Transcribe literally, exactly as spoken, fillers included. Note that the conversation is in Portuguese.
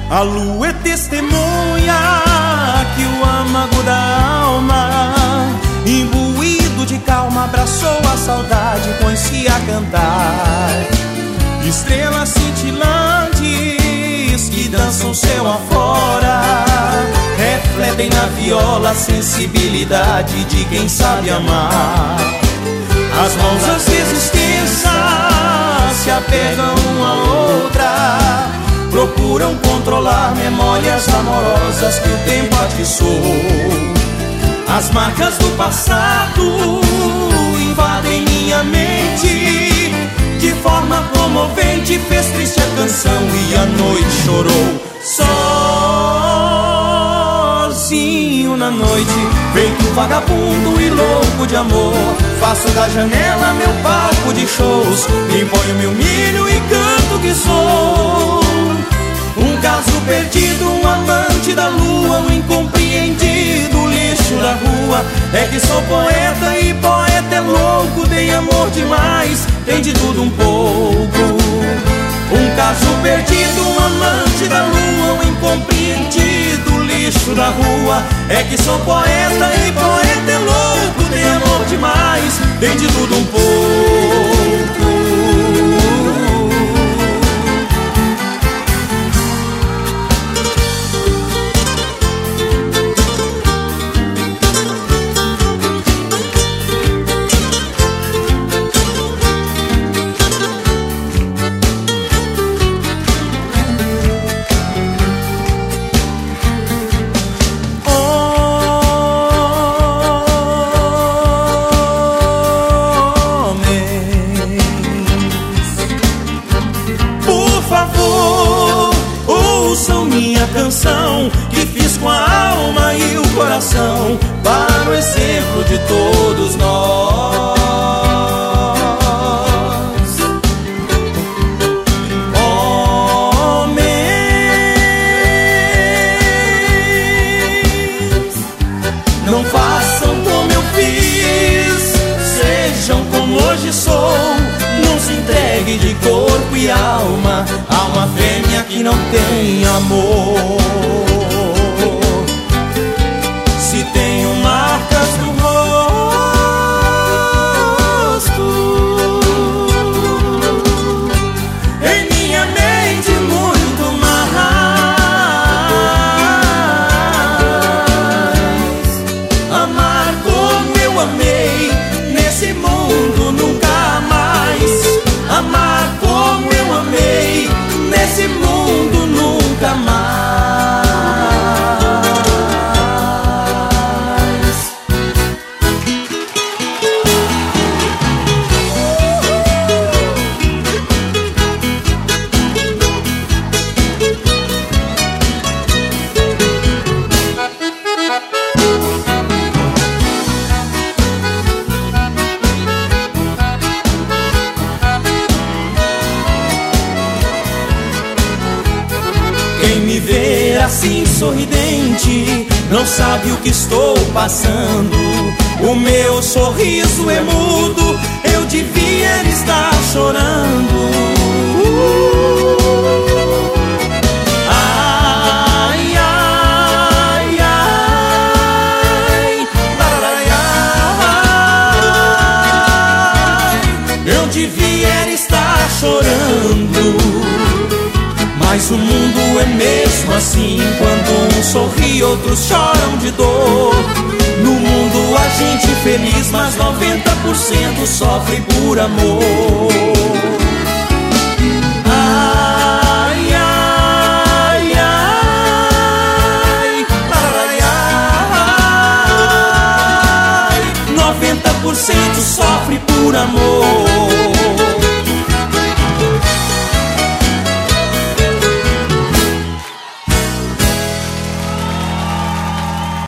A lua é testemunha que o âmago da alma, imbuído de calma, abraçou a saudade e põe-se a cantar. Estrelas cintilantes que dançam céu afora, refletem na viola a sensibilidade de quem sabe amar. As mãos às vezes tensas se apegam uma à outra, procuram controlar memórias amorosas que o tempo atiçou. As marcas do passado invadem minha mente, de forma comovente fez triste a canção e a noite chorou. Sozinho na noite, feito vagabundo e louco de amor, faço da janela meu palco de shows, imponho meu milho e canto que sou um caso perdido, um amante da lua, um incompreendido, lixo da rua. É que sou poeta e poeta é louco, tem amor demais, tem de tudo um pouco. Um caso perdido, um amante da lua, um incompreendido, lixo da rua. É que sou poeta e poeta é louco, tem amor demais, tem de tudo um pouco. Canção que fiz com a alma e o coração, para o exemplo de todos nós. Homens, não façam como eu fiz, sejam como hoje sou. Não se entregue de corpo e alma a uma fêmea que não tem amor. Se tenho marcas no rosto, em minha mente muito mais. Amar como eu amei nesse mundo nunca mais. Amar como eu amei nesse mundo nunca mais. Quem me vê assim sorridente não sabe o que estou passando. O meu sorriso é mudo, eu devia estar chorando. Ai, ai, ai, ai, eu devia estar chorando. Mas o mundo é mesmo assim, quando um sorri, outros choram de dor. No mundo há gente feliz, mas noventa por cento sofre por amor. Ai, ai, ai, ai, ai, noventa por cento sofre por amor.